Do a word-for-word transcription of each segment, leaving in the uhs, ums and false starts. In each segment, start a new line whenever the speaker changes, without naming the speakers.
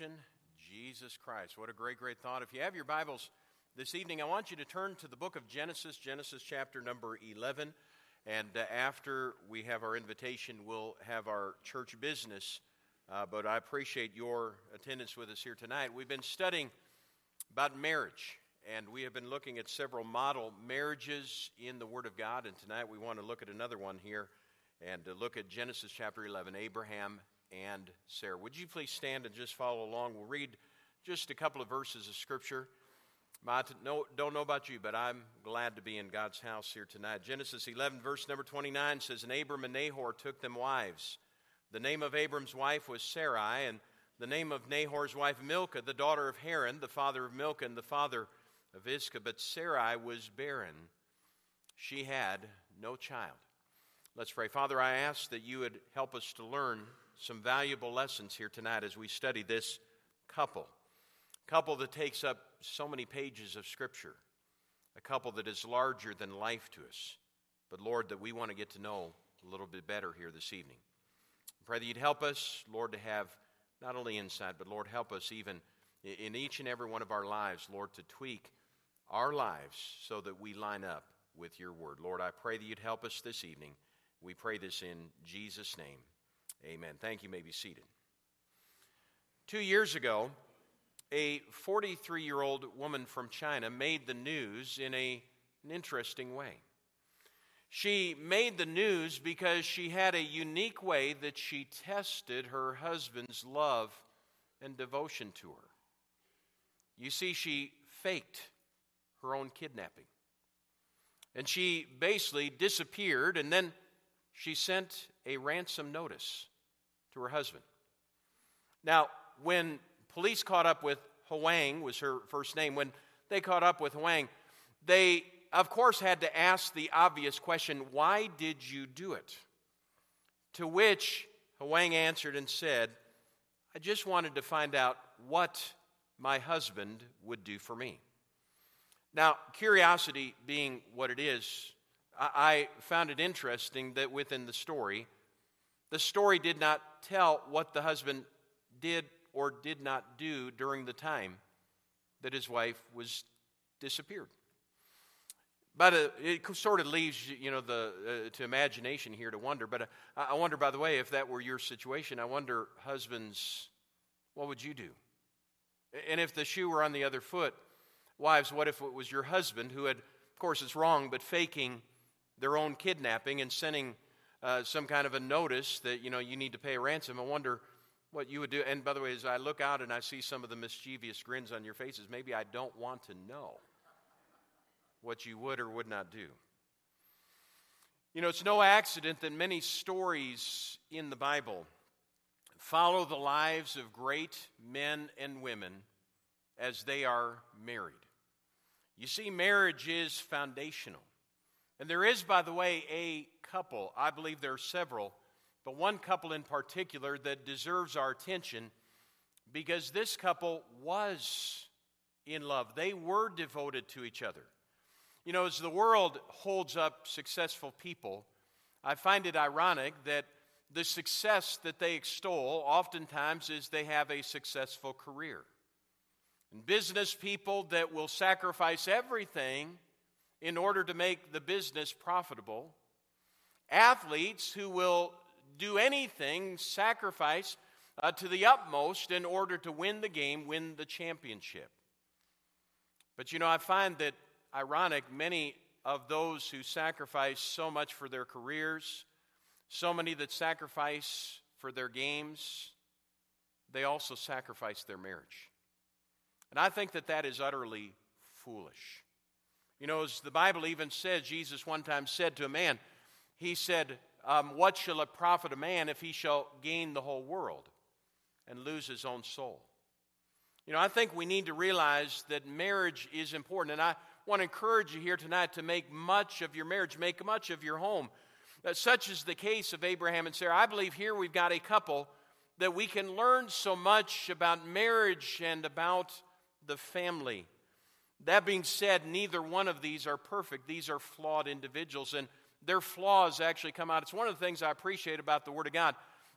salvation, Jesus Christ. What a great, great thought. If you have your Bibles this evening, I want you to turn to the book of Genesis, Genesis chapter number eleven. And uh, after we have our invitation, we'll have our church business. Uh, but I appreciate your attendance with us here tonight. We've been studying about marriage, and we have been looking at several model marriages in the Word of God. And tonight we want to look at another one here and uh, look at Genesis chapter eleven, Abraham and Sarah. Would you please stand and just follow along? We'll read just a couple of verses of Scripture. I don't know about you, but I'm glad to be in God's house here tonight. Genesis eleven, verse number twenty-nine says, And Abram and Nahor took them wives. The name of Abram's wife was Sarai, and the name of Nahor's wife Milcah, the daughter of Haran, the father of Milcah, and the father of Iscah. But Sarai was barren. She had no child. Let's pray. Father, I ask that you would help us to learn some valuable lessons here tonight as we study this couple. A couple that takes up so many pages of Scripture. A couple that is larger than life to us. But Lord, that we want to get to know a little bit better here this evening. I pray that you'd help us, Lord, to have not only insight, but Lord, help us even in each and every one of our lives, Lord, to tweak our lives so that we line up with your word. Lord, I pray that you'd help us this evening. We pray this in Jesus' name. Amen. Thank you. You may be seated. Two years ago, a forty-three-year-old woman from China made the news in a, an interesting way. She made the news because she had a unique way that she tested her husband's love and devotion to her. You see, she faked her own kidnapping. And she basically disappeared, and then she sent a ransom notice to her husband. Now, when police caught up with Huang, was her first name, when they caught up with Huang, they, of course, had to ask the obvious question, why did you do it? To which Huang answered and said, I just wanted to find out what my husband would do for me. Now, curiosity being what it is, I found it interesting that within the story, the story did not tell what the husband did or did not do during the time that his wife was disappeared. But uh, it sort of leaves, you know, the uh, to imagination here to wonder. But uh, I wonder, by the way, if that were your situation, I wonder, husbands, what would you do? And if the shoe were on the other foot, wives, what if it was your husband who had, of course it's wrong, but faking their own kidnapping and sending uh, some kind of a notice that, you know, you need to pay a ransom? I wonder what you would do. And by the way, as I look out and I see some of the mischievous grins on your faces, maybe I don't want to know what you would or would not do. You know, it's no accident that many stories in the Bible follow the lives of great men and women as they are married. You see, marriage is foundational. And there is, by the way, a couple, I believe there are several, but one couple in particular that deserves our attention because this couple was in love. They were devoted to each other. You know, as the world holds up successful people, I find it ironic that the success that they extol oftentimes is they have a successful career. And business people that will sacrifice everything in order to make the business profitable. Athletes who will do anything, sacrifice uh, to the utmost in order to win the game, win the championship. But you know, I find that ironic, many of those who sacrifice so much for their careers, so many that sacrifice for their games, they also sacrifice their marriage. And I think that that is utterly foolish. You know, as the Bible even says, Jesus one time said to a man, he said, um, what shall it profit a man if he shall gain the whole world and lose his own soul? You know, I think we need to realize that marriage is important. And I want to encourage you here tonight to make much of your marriage, make much of your home. Uh, such is the case of Abraham and Sarah. I believe here we've got a couple that we can learn so much about marriage and about the family. That being said, neither one of these are perfect. These are flawed individuals, and their flaws actually come out. It's one of the things I appreciate about the Word of God.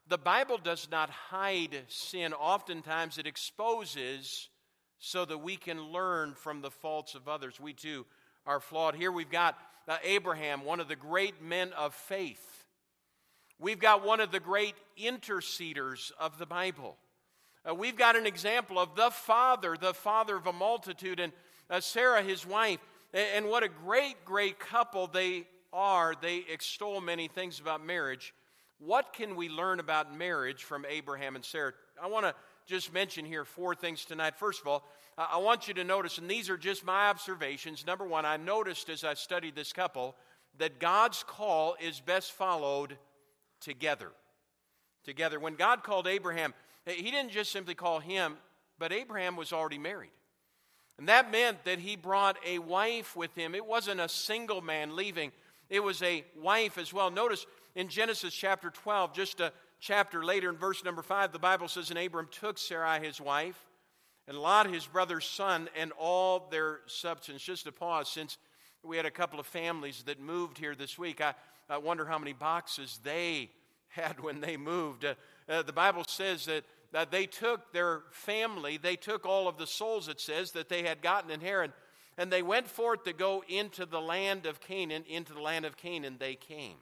the Bible does not hide sin. Oftentimes it exposes so that we can learn from the faults of others. We too are flawed. Here we've got uh, Abraham, one of the great men of faith. We've got one of the great interceders of the Bible. Uh, we've got an example of the father, the father of a multitude, and uh, Sarah, his wife. And, and what a great, great couple they are. They extol many things about marriage. What can we learn about marriage from Abraham and Sarah? I want to just mention here four things tonight. First of all, I want you to notice, and these are just my observations. Number one, I noticed as I studied this couple that God's call is best followed together. Together. When God called Abraham, he didn't just simply call him, but Abraham was already married. And that meant that he brought a wife with him. It wasn't a single man leaving. It was a wife as well. Notice in Genesis chapter twelve, just a chapter later in verse number five, the Bible says, and Abram took Sarai his wife, and Lot his brother's son, and all their substance. Just a pause, since we had a couple of families that moved here this week, I, I wonder how many boxes they had when they moved. Uh, uh, the Bible says that, that they took their family, they took all of the souls, it says, that they had gotten in Haran, and they went forth to go into the land of Canaan. Into the land of Canaan they came.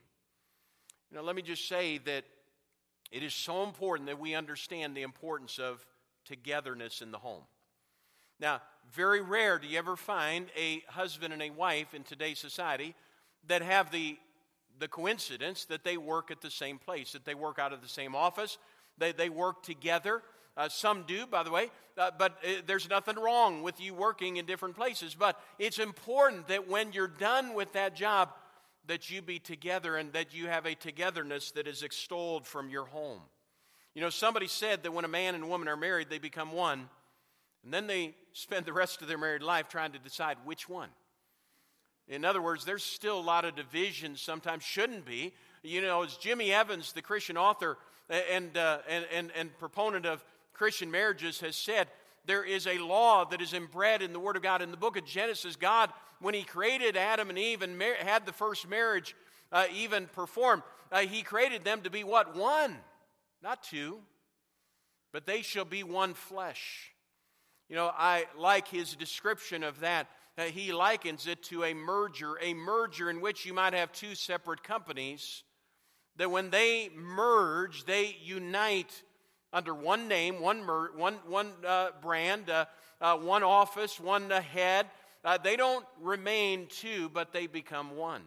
You know, let me just say that it is so important that we understand the importance of togetherness in the home. Now, very rare do you ever find a husband and a wife in today's society that have the, the coincidence that they work at the same place, that they work out of the same office, they, they work together. Uh, some do, by the way, uh, but uh, there's nothing wrong with you working in different places. But it's important that when you're done with that job, that you be together and that you have a togetherness that is extolled from your home. You know, somebody said that when a man and woman are married, they become one, and then they spend the rest of their married life trying to decide which one. In other words, there's still a lot of division, sometimes shouldn't be. You know, as Jimmy Evans, the Christian author and, uh, and, and, and proponent of Christian marriages, has said, there is a law that is inbred in the Word of God. In the book of Genesis, God, when He created Adam and Eve and mar- had the first marriage uh, even performed, uh, He created them to be what? One. Not two. But they shall be one flesh. You know, I like his description of that. Uh, he likens it to a merger, a merger in which you might have two separate companies, that when they merge, they unite under one name, one mer- one one uh, brand, uh, uh, one office, one uh, head. Uh, they don't remain two, but they become one.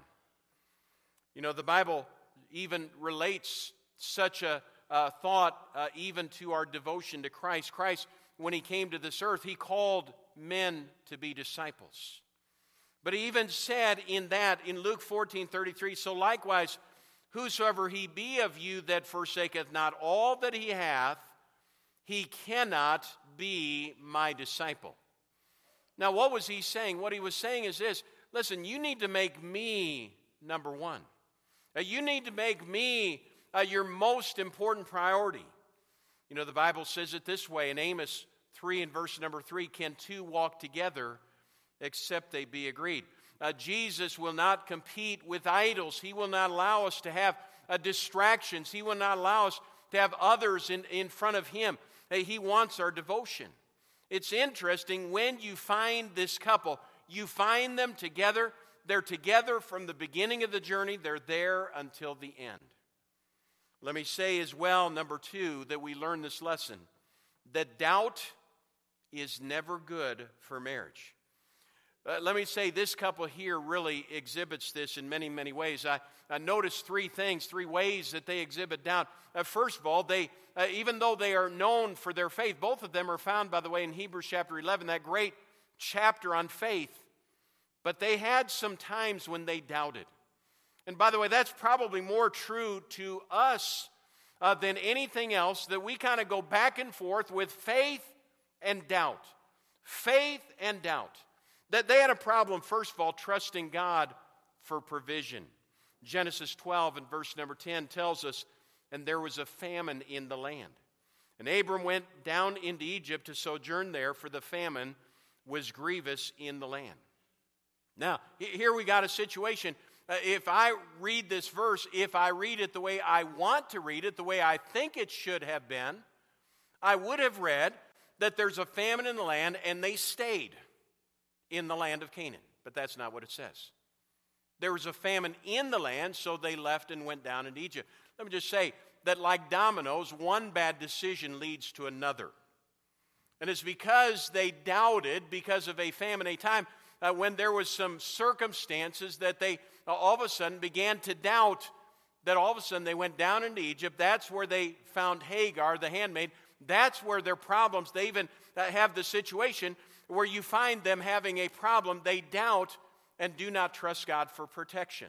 You know, the Bible even relates such a uh, thought uh, even to our devotion to Christ. Christ, when He came to this earth, He called men to be disciples. But He even said in that, in Luke fourteen thirty-three, so likewise, whosoever he be of you that forsaketh not all that he hath, he cannot be my disciple. Now, what was He saying? What He was saying is this: listen, you need to make me number one. Uh, you need to make me uh, your most important priority. You know, the Bible says it this way in Amos three and verse number three, can two walk together except they be agreed? Uh, Jesus will not compete with idols. He will not allow us to have uh, distractions. He will not allow us to have others in, in front of Him. Uh, he wants our devotion. It's interesting when you find this couple, you find them together. They're together from the beginning of the journey. They're there until the end. Let me say as well, number two, that we learn this lesson, that doubt is never good for marriage. Uh, let me say this couple here really exhibits this in many, many ways. I, I noticed three things, three ways that they exhibit doubt. Uh, first of all, they uh, even though they are known for their faith, both of them are found, by the way, in Hebrews chapter eleven, that great chapter on faith. But they had some times when they doubted. And by the way, that's probably more true to us uh, than anything else, that we kind of go back and forth with faith and doubt. Faith and doubt. That they had a problem, first of all, trusting God for provision. Genesis twelve and verse number ten tells us, and there was a famine in the land. And Abram went down into Egypt to sojourn there, for the famine was grievous in the land. Now, here we got a situation. uh, if I read this verse, if I read it the way I want to read it, the way I think it should have been, I would have read that there's a famine in the land and they stayed in the land of Canaan. But that's not what it says. There was a famine in the land, so they left and went down into Egypt. Let me just say that like dominoes, one bad decision leads to another. And it's because they doubted, because of a famine, a time uh, when there was some circumstances that they uh, all of a sudden began to doubt, that all of a sudden they went down into Egypt. That's where they found Hagar, the handmaid. That's where their problems, they even uh, have the situation where you find them having a problem. They doubt and do not trust God for protection.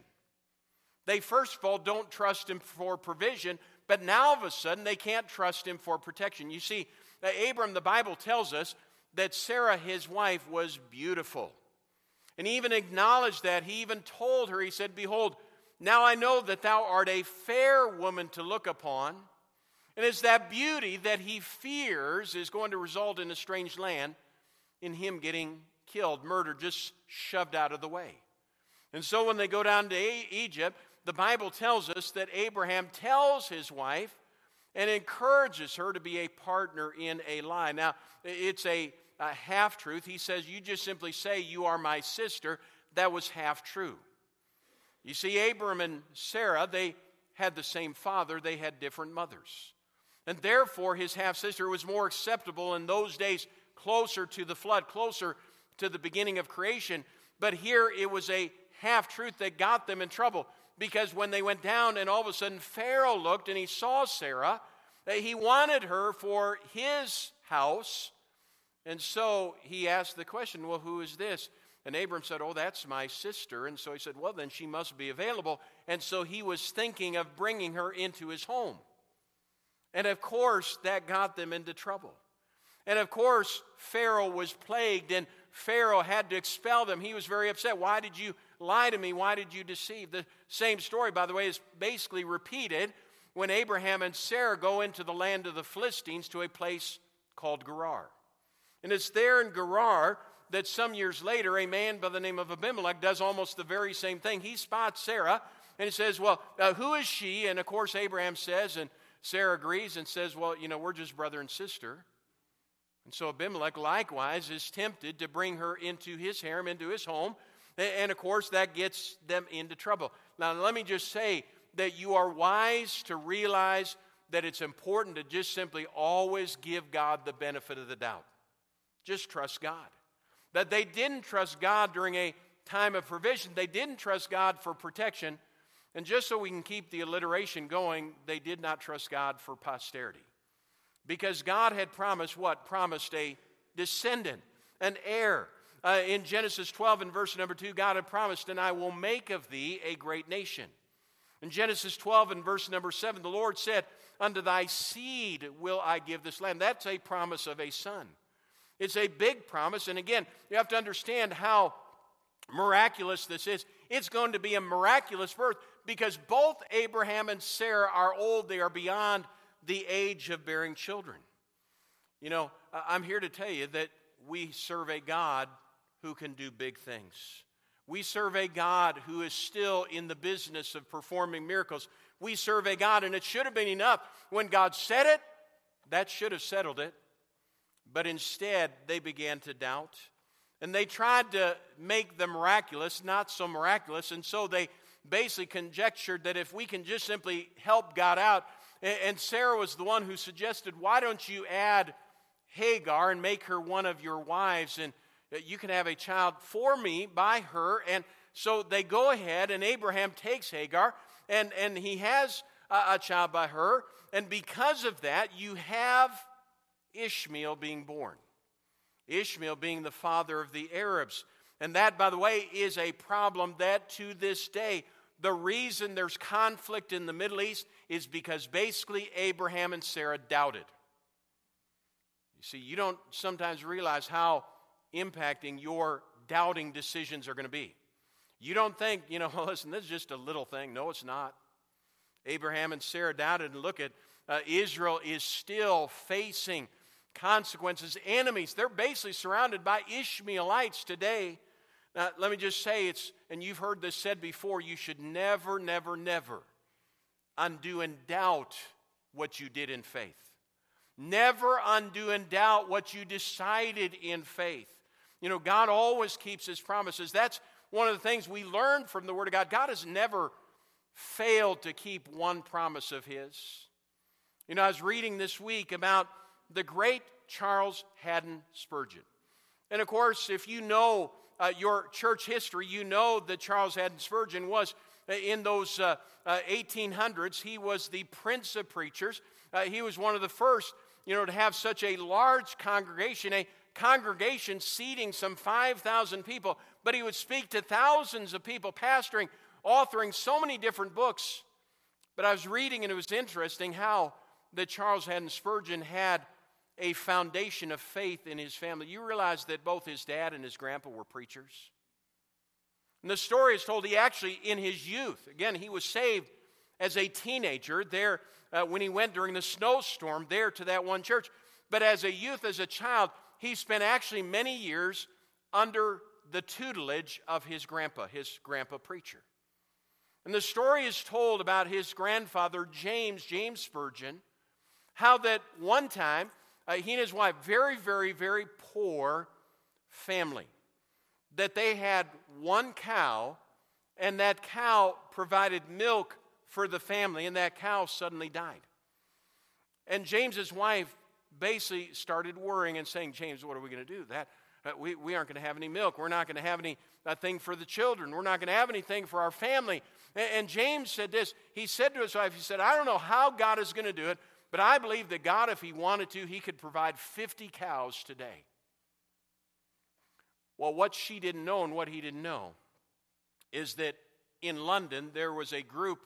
They first of all don't trust Him for provision, but now all of a sudden they can't trust Him for protection. You see, uh, Abram, the Bible tells us that Sarah, his wife, was beautiful. And he even acknowledged that. He even told her, he said, "Behold, now I know that thou art a fair woman to look upon." And it's that beauty that he fears is going to result in a strange land, in him getting killed, murdered, just shoved out of the way. And so when they go down to Egypt, the Bible tells us that Abraham tells his wife and encourages her to be a partner in a lie. Now, it's a, a half-truth. He says, you just simply say, "You are my sister." That was half-true. You see, Abram and Sarah, they had the same father. They had different mothers. And therefore, his half-sister was more acceptable in those days, closer to the flood, closer to the beginning of creation. But here it was a half-truth that got them in trouble. Because when they went down and all of a sudden Pharaoh looked and he saw Sarah, he wanted her for his house. And so he asked the question, "Well, who is this?" And Abram said, "Oh, that's my sister." And so he said, "Well, then she must be available." And so he was thinking of bringing her into his home. And of course, that got them into trouble. And of course, Pharaoh was plagued, and Pharaoh had to expel them. He was very upset. "Why did you lie to me? Why did you deceive?" The same story, by the way, is basically repeated when Abraham and Sarah go into the land of the Philistines to a place called Gerar. And it's there in Gerar that some years later, a man by the name of Abimelech does almost the very same thing. He spots Sarah, and he says, "Well, uh, who is she?" And of course, Abraham says, and Sarah agrees and says, "Well, you know, we're just brother and sister." And so Abimelech likewise is tempted to bring her into his harem, into his home. And of course, that gets them into trouble. Now, let me just say that you are wise to realize that it's important to just simply always give God the benefit of the doubt. Just trust God. That they didn't trust God during a time of provision. They didn't trust God for protection. And just so we can keep the alliteration going, they did not trust God for posterity. Because God had promised what? Promised a descendant, an heir. Uh, in Genesis twelve and verse number two, God had promised, "And I will make of thee a great nation." In Genesis twelve and verse number seven, the Lord said, "Unto thy seed will I give this land." That's a promise of a son. It's a big promise. And again, you have to understand how miraculous this is. It's going to be a miraculous birth because both Abraham and Sarah are old. They are beyond the age of bearing children. You know, I'm here to tell you that we serve a God who can do big things. We serve a God who is still in the business of performing miracles. We serve a God, and it should have been enough. When God said it, that should have settled it. But instead, they began to doubt. And they tried to make the miraculous not so miraculous. And so they basically conjectured that if we can just simply help God out, and Sarah was the one who suggested, "Why don't you add Hagar and make her one of your wives, and you can have a child for me by her." And so they go ahead, and Abraham takes Hagar, and, and he has a, a child by her. And because of that, you have Ishmael being born. Ishmael being the father of the Arabs. And that, by the way, is a problem that to this day, the reason there's conflict in the Middle East is because basically Abraham and Sarah doubted. You see, you don't sometimes realize how impacting your doubting decisions are going to be. You don't think, you know, listen, this is just a little thing. No, it's not. Abraham and Sarah doubted, and look at uh, Israel is still facing consequences, enemies. They're basically surrounded by Ishmaelites today. Now, let me just say, it's, and you've heard this said before, you should never, never, never undo and doubt what you did in faith. Never undo and doubt what you decided in faith. You know, God always keeps His promises. That's one of the things we learn from the Word of God. God has never failed to keep one promise of His. You know, I was reading this week about the great Charles Haddon Spurgeon. And of course, if you know uh, your church history, you know that Charles Haddon Spurgeon was uh, in those uh, uh, eighteen hundreds. He was the prince of preachers. Uh, he was one of the first, you know, to have such a large congregation, a congregation seating some five thousand people. But he would speak to thousands of people, pastoring, authoring so many different books. But I was reading, and it was interesting how that Charles Haddon Spurgeon had a foundation of faith in his family. You realize that both his dad and his grandpa were preachers. And the story is told he actually, in his youth, again, he was saved as a teenager there uh, when he went during the snowstorm there to that one church. But as a youth, as a child, he spent actually many years under the tutelage of his grandpa, his grandpa preacher. And the story is told about his grandfather, James, James Spurgeon, how that one time, uh, he and his wife, very, very, very poor family, that they had one cow, and that cow provided milk for the family, and that cow suddenly died. And James's wife basically started worrying and saying, James, what are we going to do? That uh, we, we aren't going to have any milk. We're not going to have any uh, thing for the children. We're not going to have anything for our family. And, and James said this. He said to his wife, he said, I don't know how God is going to do it, but I believe that God, if He wanted to, He could provide fifty cows today. Well, what she didn't know and what he didn't know is that in London there was a group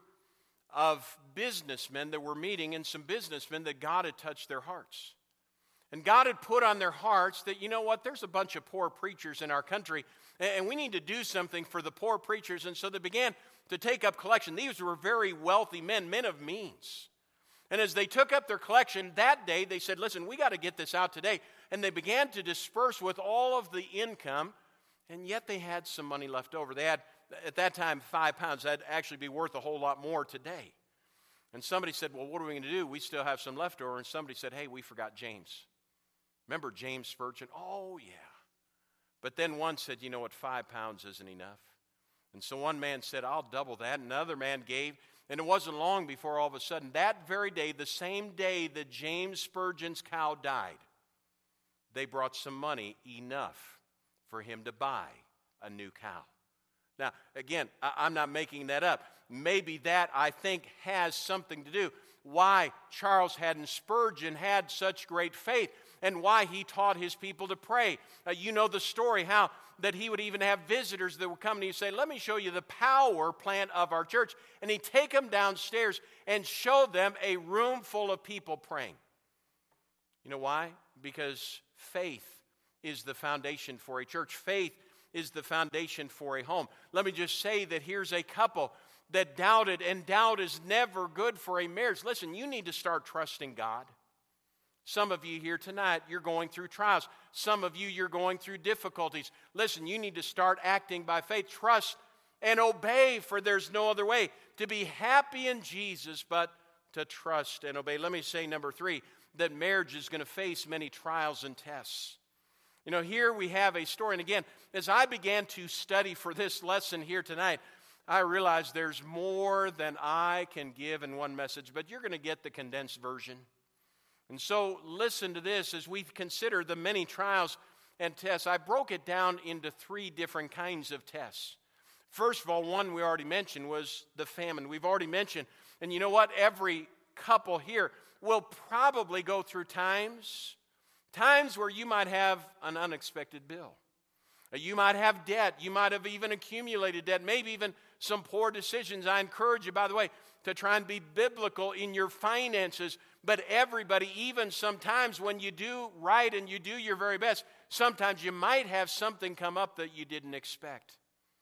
of businessmen that were meeting, and some businessmen that God had touched their hearts. And God had put on their hearts that, you know what, there's a bunch of poor preachers in our country, and we need to do something for the poor preachers. And so they began to take up collection. These were very wealthy men, men of means. And as they took up their collection that day, they said, listen, we got to get this out today. And they began to disperse with all of the income, and yet they had some money left over. They had, at that time, five pounds. That'd actually be worth a whole lot more today. And somebody said, well, what are we going to do? We still have some left over. And somebody said, hey, we forgot James. Remember James Spurgeon? Oh, yeah. But then one said, you know what, five pounds isn't enough. And so one man said, I'll double that. Another man gave. And it wasn't long before all of a sudden, that very day, the same day that James Spurgeon's cow died, they brought some money, enough for him to buy a new cow. Now, again, I'm not making that up. Maybe that, I think, has something to do why Charles Haddon Spurgeon had such great faith and why he taught his people to pray. Uh, you know the story, how that he would even have visitors that would come and he'd say, let me show you the power plant of our church. And he'd take them downstairs and show them a room full of people praying. You know why? Because faith is the foundation for a church. Faith is the foundation for a home. Let me just say that here's a couple that doubted, and doubt is never good for a marriage. Listen, you need to start trusting God. Some of you here tonight, you're going through trials. Some of you, you're going through difficulties. Listen, you need to start acting by faith. Trust and obey, for there's no other way to be happy in Jesus but to trust and obey. Let me say, number three, that marriage is going to face many trials and tests. You know, here we have a story. And again, as I began to study for this lesson here tonight, I realized there's more than I can give in one message, but you're going to get the condensed version. And so listen to this as we consider the many trials and tests. I broke it down into three different kinds of tests. First of all, one we already mentioned was the famine. We've already mentioned, and you know what? Every couple here will probably go through times, times where you might have an unexpected bill. You might have debt. You might have even accumulated debt, maybe even some poor decisions. I encourage you, by the way, to try and be biblical in your finances. But everybody, even sometimes when you do right and you do your very best, sometimes you might have something come up that you didn't expect.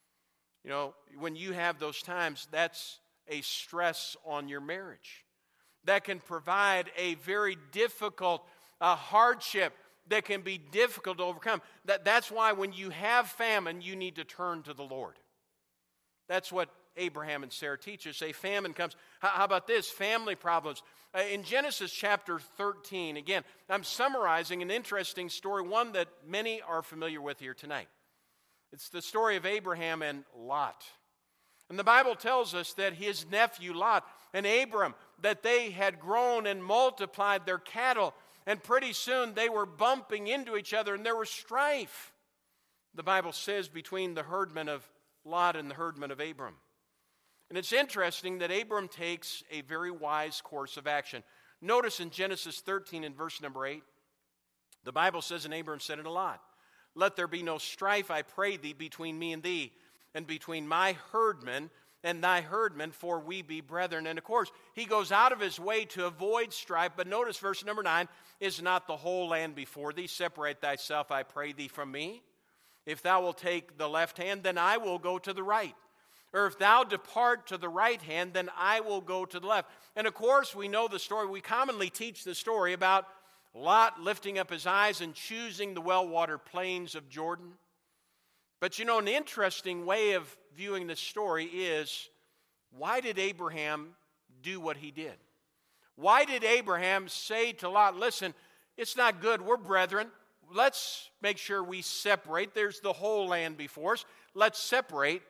You know, when you have those times, that's a stress on your marriage. That can provide a very difficult uh, hardship that can be difficult to overcome. That, that's why when you have famine, you need to turn to the Lord. That's what Abraham and Sarah teach us. Say famine comes. How, how about this? Family problems. Uh, in Genesis chapter thirteen, again, I'm summarizing an interesting story, one that many are familiar with here tonight. It's the story of Abraham and Lot. And the Bible tells us that his nephew Lot and Abram, that they had grown and multiplied their cattle, and pretty soon they were bumping into each other and there was strife, the Bible says, between the herdmen of Lot and the herdmen of Abram. And it's interesting that Abram takes a very wise course of action. Notice in Genesis thirteen in verse number eight, the Bible says, and Abram said unto Lot, let there be no strife, I pray thee, between me and thee, and between my herdmen and thy herdmen, for we be brethren. And of course, he goes out of his way to avoid strife. But notice verse number nine, is not the whole land before thee? Separate thyself, I pray thee, from me. If thou wilt take the left hand, then I will go to the right. Or if thou depart to the right hand, then I will go to the left. And of course, we know the story. We commonly teach the story about Lot lifting up his eyes and choosing the well-watered plains of Jordan. But you know, an interesting way of viewing this story is, why did Abraham do what he did? Why did Abraham say to Lot, listen, it's not good, we're brethren. Let's make sure we separate. There's the whole land before us. Let's separate.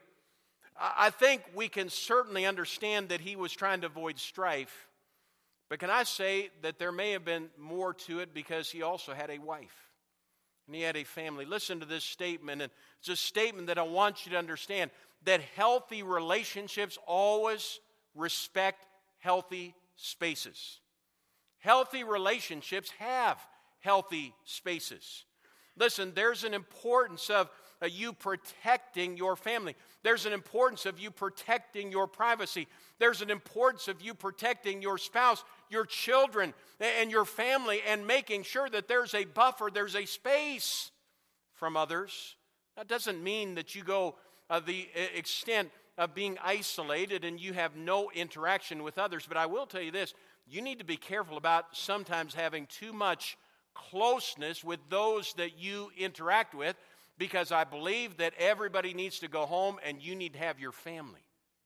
I think we can certainly understand that he was trying to avoid strife. But can I say that there may have been more to it, because he also had a wife and he had a family. Listen to this statement, and it's a statement that I want you to understand, that healthy relationships always respect healthy spaces. Healthy relationships have healthy spaces. Listen, there's an importance of uh, you protecting your family. There's an importance of you protecting your privacy. There's an importance of you protecting your spouse, your children, and your family, and making sure that there's a buffer, there's a space from others. That doesn't mean that you go uh, the extent of being isolated and you have no interaction with others. But I will tell you this, you need to be careful about sometimes having too much closeness with those that you interact with, because I believe that everybody needs to go home and you need to have your family.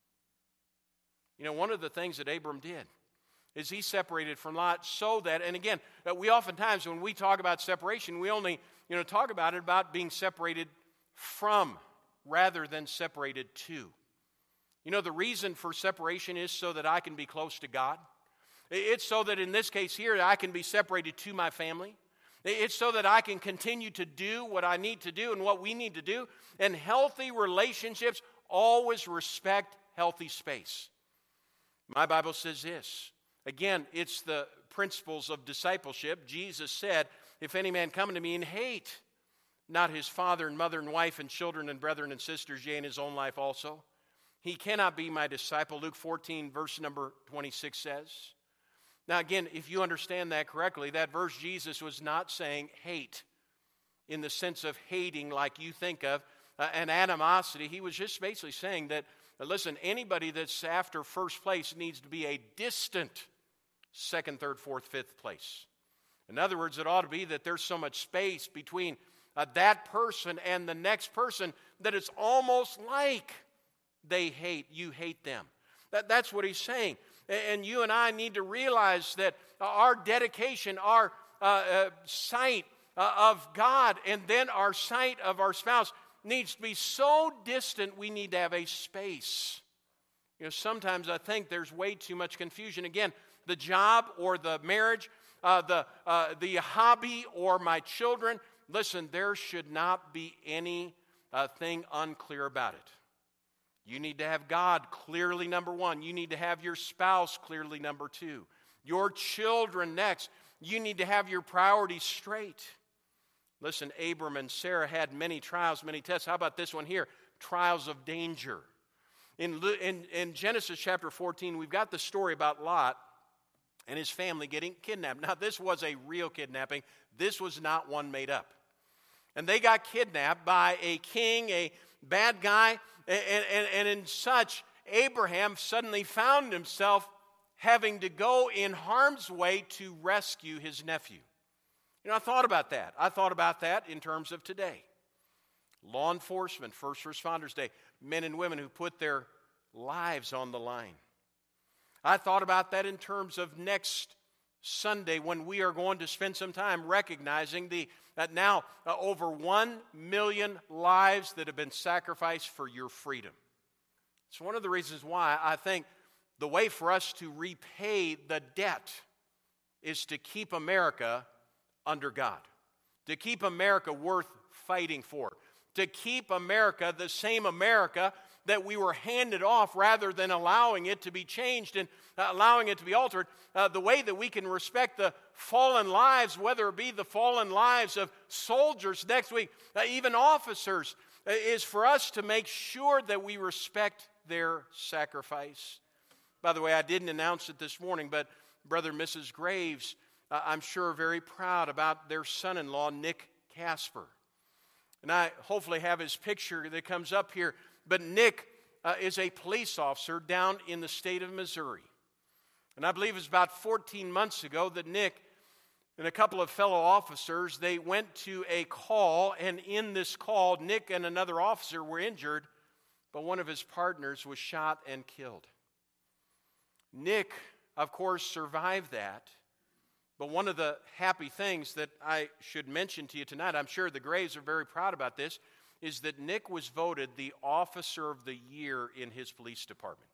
You know, one of the things that Abram did is he separated from Lot so that, and again, we oftentimes, when we talk about separation, we only, you know, talk about it about being separated from rather than separated to. You know, the reason for separation is so that I can be close to God. It's so that in this case here, I can be separated to my family. It's so that I can continue to do what I need to do and what we need to do. And healthy relationships always respect healthy space. My Bible says this. Again, it's the principles of discipleship. Jesus said, if any man come unto me and hate not his father and mother and wife and children and brethren and sisters, yea, and his own life also, he cannot be my disciple. Luke fourteen, verse number twenty-six says. Now again, if you understand that correctly, that verse, Jesus was not saying hate in the sense of hating like you think of, uh, an animosity. He was just basically saying that, uh, listen, anybody that's after first place needs to be a distant second, third, fourth, fifth place. In other words, it ought to be that there's so much space between uh, that person and the next person that it's almost like they hate, you hate them. That, that's what he's saying. And you and I need to realize that our dedication, our uh, uh, sight uh, of God, and then our sight of our spouse needs to be so distant, we need to have a space. You know, sometimes I think there's way too much confusion. Again, the job or the marriage, uh, the, uh, the hobby or my children. Listen, there should not be anything uh, unclear about it. You need to have God clearly number one. You need to have your spouse clearly number two. Your children next. You need to have your priorities straight. Listen, Abram and Sarah had many trials, many tests. How about this one here? Trials of danger. In, in, in Genesis chapter fourteen, we've got the story about Lot and his family getting kidnapped. Now, this was a real kidnapping. This was not one made up. And they got kidnapped by a king, a bad guy, and, and, and in such, Abraham suddenly found himself having to go in harm's way to rescue his nephew. You know, I thought about that. I thought about that in terms of today. Law enforcement, first responders day, men and women who put their lives on the line. I thought about that in terms of next Sunday when we are going to spend some time recognizing the that now uh, over one million lives that have been sacrificed for your freedom. It's one of the reasons why I think the way for us to repay the debt is to keep America under God, to keep America worth fighting for, to keep America the same America that we were handed off rather than allowing it to be changed and uh, allowing it to be altered. Uh, the way that we can respect the fallen lives, whether it be the fallen lives of soldiers next week, uh, even officers, uh, is for us to make sure that we respect their sacrifice. By the way, I didn't announce it this morning, but Brother and Missus Graves, uh, I'm sure, are very proud about their son-in-law, Nick Casper. And I hopefully have his picture that comes up here. But Nick uh, is a police officer down in the state of Missouri. And I believe it was about fourteen months ago that Nick and a couple of fellow officers, they went to a call. And in this call, Nick and another officer were injured, but one of his partners was shot and killed. Nick, of course, survived that. But one of the happy things that I should mention to you tonight, I'm sure the Graves are very proud about this, is that Nick was voted the Officer of the Year in his police department.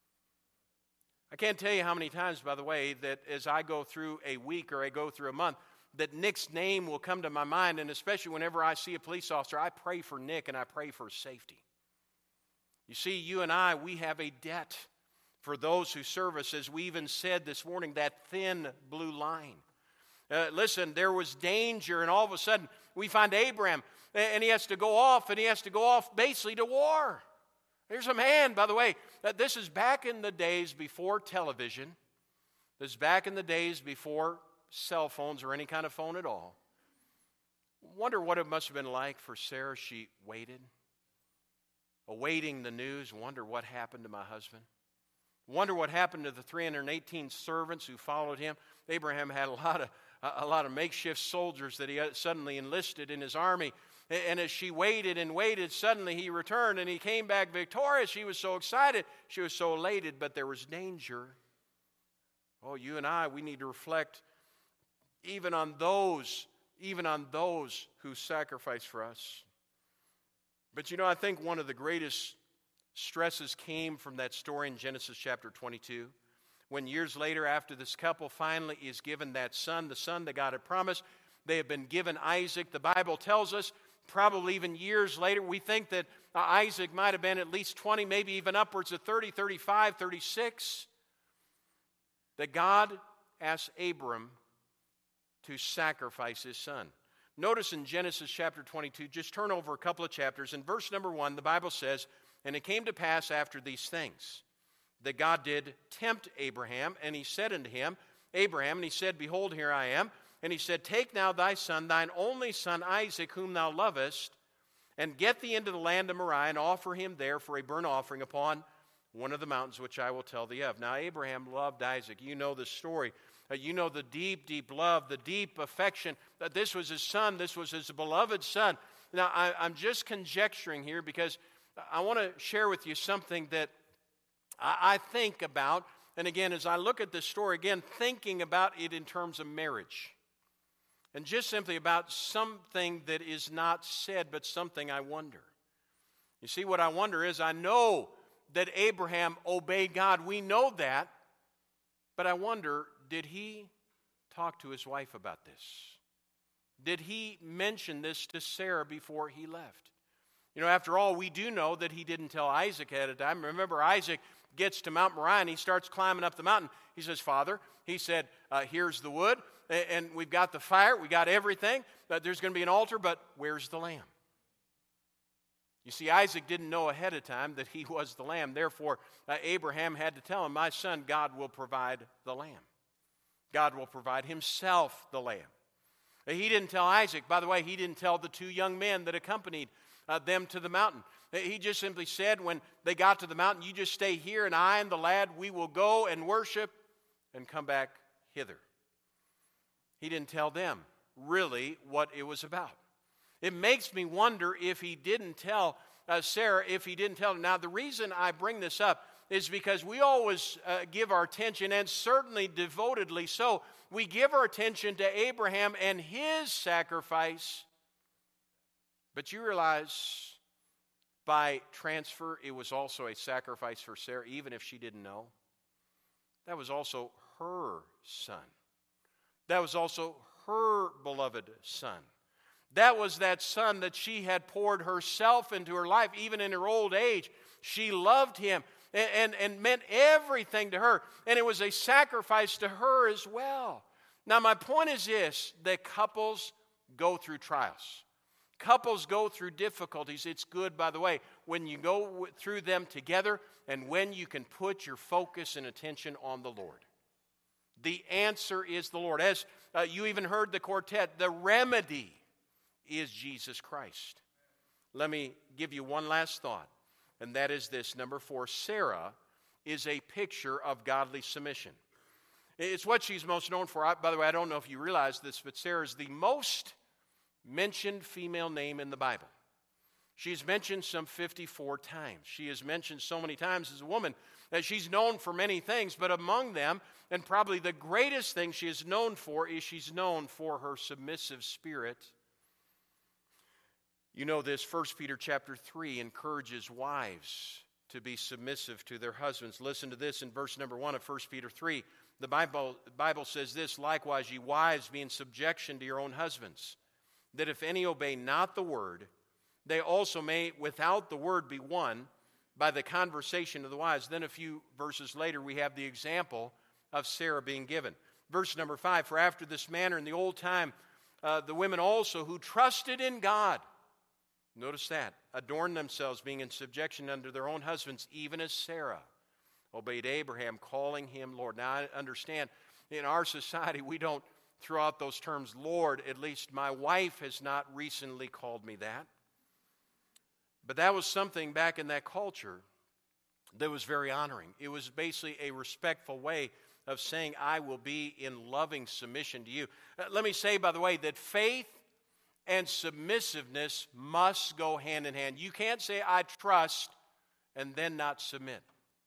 I can't tell you how many times, by the way, that as I go through a week or I go through a month, that Nick's name will come to my mind, and especially whenever I see a police officer, I pray for Nick and I pray for his safety. You see, you and I, we have a debt for those who serve us, as we even said this morning, that thin blue line. Uh, listen, there was danger, and all of a sudden we find Abraham, and he has to go off, and he has to go off basically to war. There's a man, by the way, that this is back in the days before television. This is back in the days before cell phones or any kind of phone at all. Wonder what it must have been like for Sarah. She waited, awaiting the news. Wonder what happened to my husband. Wonder what happened to the three hundred eighteen servants who followed him. Abraham had a lot of a lot of makeshift soldiers that he suddenly enlisted in his army. And as she waited and waited, suddenly he returned and he came back victorious. She was so excited. She was so elated, but there was danger. Oh, you and I, we need to reflect even on those, even on those who sacrifice for us. But you know, I think one of the greatest stresses came from that story in Genesis chapter twenty-two. When years later, after this couple finally is given that son, the son that God had promised, they have been given Isaac. The Bible tells us, probably even years later, we think that uh, Isaac might have been at least twenty, maybe even upwards of thirty, thirty-five, thirty-six, that God asked Abram to sacrifice his son. Notice in Genesis chapter twenty-two, just turn over a couple of chapters. In verse number one, the Bible says, "And it came to pass after these things, that God did tempt Abraham, and he said unto him, Abraham, and he said, Behold, here I am. And he said, Take now thy son, thine only son Isaac, whom thou lovest, and get thee into the land of Moriah, and offer him there for a burnt offering upon one of the mountains which I will tell thee of." Now Abraham loved Isaac. You know the story. Uh, you know the deep, deep love, the deep affection, that this was his son, this was his beloved son. Now I, I'm just conjecturing here because I want to share with you something that I, I think about. And again, as I look at this story, again, thinking about it in terms of marriage. And just simply about something that is not said, but something I wonder. You see, what I wonder is, I know that Abraham obeyed God. We know that. But I wonder, did he talk to his wife about this? Did he mention this to Sarah before he left? You know, after all, we do know that he didn't tell Isaac ahead of time. Remember, Isaac gets to Mount Moriah and he starts climbing up the mountain. He says, Father, he said, uh, here's the wood, and we've got the fire, we got everything. But there's going to be an altar, but where's the lamb? You see, Isaac didn't know ahead of time that he was the lamb. Therefore, uh, Abraham had to tell him, my son, God will provide the lamb. God will provide himself the lamb. He didn't tell Isaac. By the way, he didn't tell the two young men that accompanied uh, them to the mountain. He just simply said, when they got to the mountain, you just stay here, and I and the lad, we will go and worship and come back hither. He didn't tell them really what it was about. It makes me wonder if he didn't tell uh, Sarah, if he didn't tell her. Now, the reason I bring this up is because we always uh, give our attention, and certainly devotedly so, we give our attention to Abraham and his sacrifice. But you realize by transfer, it was also a sacrifice for Sarah, even if she didn't know. That was also her son. That was also her beloved son. That was that son that she had poured herself into her life, even in her old age. She loved him and, and, and meant everything to her. And it was a sacrifice to her as well. Now, my point is this, that couples go through trials. Couples go through difficulties. It's good, by the way, when you go through them together and when you can put your focus and attention on the Lord. The answer is the Lord. As uh, you even heard the quartet, the remedy is Jesus Christ. Let me give you one last thought, and that is this. Number four, Sarah is a picture of godly submission. It's what she's most known for. I, by the way, I don't know if you realize this, but Sarah is the most mentioned female name in the Bible. She's mentioned some fifty-four times. She is mentioned so many times as a woman that she's known for many things, but among them, and probably the greatest thing she is known for, is she's known for her submissive spirit. You know this, First Peter chapter three encourages wives to be submissive to their husbands. Listen to this in verse number one of First Peter three. The Bible, Bible says this, likewise, ye wives, be in subjection to your own husbands, that if any obey not the word, they also may without the word be won by the conversation of the wives. Then a few verses later, we have the example of Sarah being given. Verse number five, for after this manner in the old time, uh, the women also who trusted in God, notice that, adorned themselves, being in subjection unto their own husbands, even as Sarah obeyed Abraham, calling him Lord. Now, I understand, in our society, we don't throw out those terms, Lord. At least my wife has not recently called me that. But that was something back in that culture that was very honoring. It was basically a respectful way of saying, I will be in loving submission to you. Uh, let me say, by the way, that faith and submissiveness must go hand in hand. You can't say, I trust, and then not submit.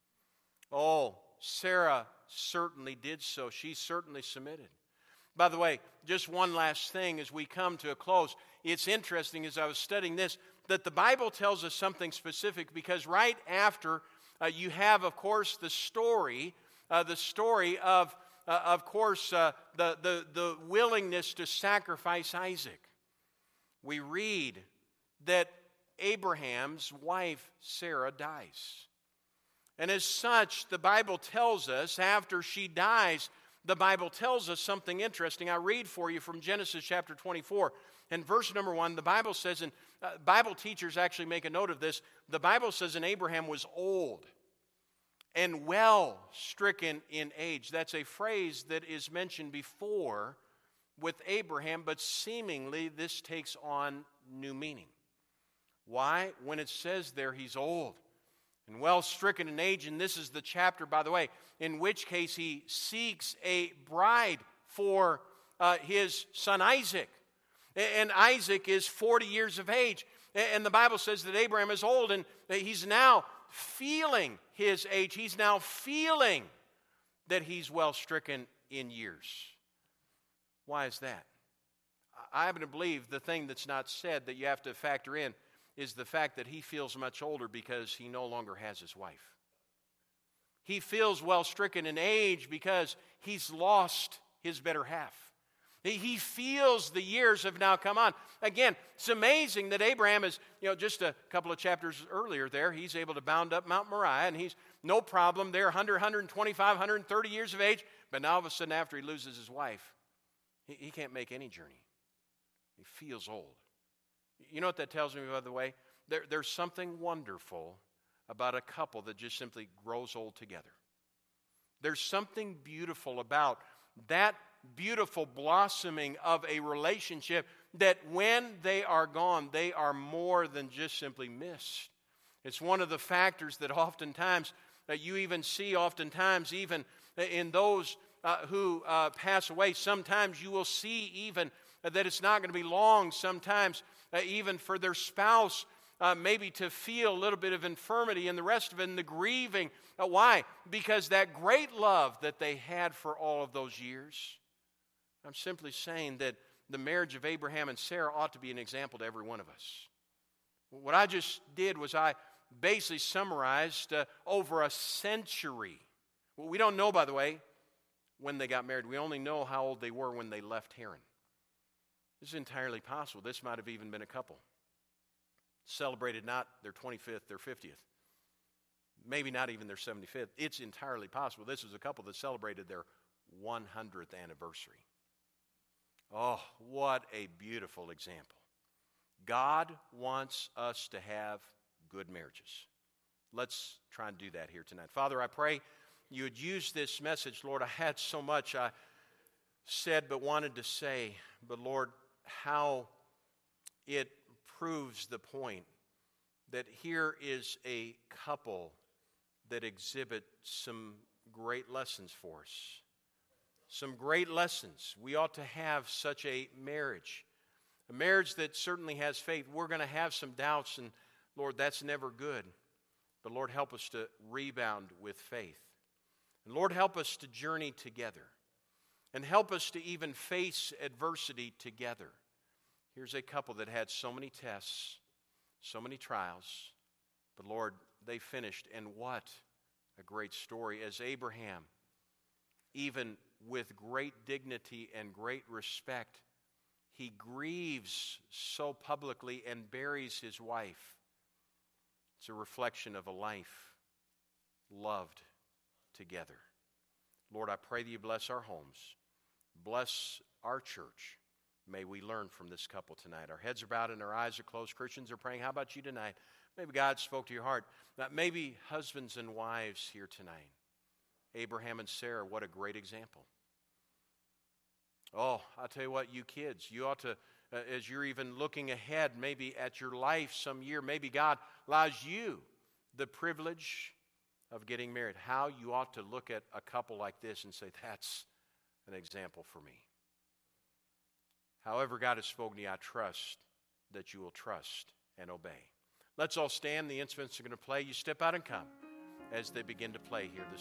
Oh, Sarah certainly did so. She certainly submitted. By the way, just one last thing as we come to a close. It's interesting as I was studying this that the Bible tells us something specific, because right after uh, you have, of course, the story, uh, the story of, uh, of course, uh, the, the, the willingness to sacrifice Isaac. We read that Abraham's wife, Sarah, dies. And as such, the Bible tells us, after she dies, the Bible tells us something interesting. I read for you from Genesis chapter twenty-four. And verse number one, the Bible says, and uh, Bible teachers actually make a note of this, the Bible says, and Abraham was old and well stricken in age. That's a phrase that is mentioned before with Abraham, but seemingly this takes on new meaning. Why? When it says there he's old and well stricken in age, and this is the chapter, by the way, in which case he seeks a bride for uh, his son Isaac. And Isaac is forty years of age. And the Bible says that Abraham is old, and he's now feeling his age. He's now feeling that he's well stricken in years. Why is that? I happen to believe the thing that's not said that you have to factor in is the fact that he feels much older because he no longer has his wife. He feels well stricken in age because he's lost his better half. He feels the years have now come on. Again, it's amazing that Abraham is, you know, just a couple of chapters earlier there, he's able to bound up Mount Moriah, and he's no problem there, one hundred, one twenty-five, one thirty years of age. But now all of a sudden after he loses his wife, he, he can't make any journey. He feels old. You know what that tells me, by the way? There, there's something wonderful about a couple that just simply grows old together. There's something beautiful about that beautiful blossoming of a relationship that when they are gone, they are more than just simply missed. It's one of the factors that oftentimes, that you even see oftentimes even in those uh, who uh, pass away. Sometimes you will see even uh, that it's not going to be long sometimes, uh, even for their spouse, uh, maybe to feel a little bit of infirmity and the rest of it, and the grieving. Uh, why? Because that great love that they had for all of those years. I'm simply saying that the marriage of Abraham and Sarah ought to be an example to every one of us. What I just did was I basically summarized uh, over a century. Well, we don't know, by the way, when they got married. We only know how old they were when they left Haran. This is entirely possible. This might have even been a couple. Celebrated not their twenty-fifth, their fiftieth. Maybe not even their seventy-fifth. It's entirely possible. This is a couple that celebrated their one hundredth anniversary. Oh, what a beautiful example. God wants us to have good marriages. Let's try and do that here tonight. Father, I pray you would use this message. Lord, I had so much I said but wanted to say. But Lord, how it proves the point that here is a couple that exhibit some great lessons for us. Some great lessons. We ought to have such a marriage. A marriage that certainly has faith. We're going to have some doubts, and Lord, that's never good. But Lord, help us to rebound with faith. And Lord, help us to journey together. And help us to even face adversity together. Here's a couple that had so many tests, so many trials. But Lord, they finished. And what a great story. As Abraham, even with great dignity and great respect, he grieves so publicly and buries his wife. It's a reflection of a life loved together. Lord, I pray that you bless our homes. Bless our church. May we learn from this couple tonight. Our heads are bowed and our eyes are closed. Christians are praying. How about you tonight? Maybe God spoke to your heart. Maybe husbands and wives here tonight. Abraham and Sarah, what a great example. Oh, I'll tell you what, you kids, you ought to, uh, as you're even looking ahead, maybe at your life some year, maybe God allows you the privilege of getting married. How you ought to look at a couple like this and say, that's an example for me. However God has spoken to you, I trust that you will trust and obey. Let's all stand. The instruments are going to play. You step out and come as they begin to play here this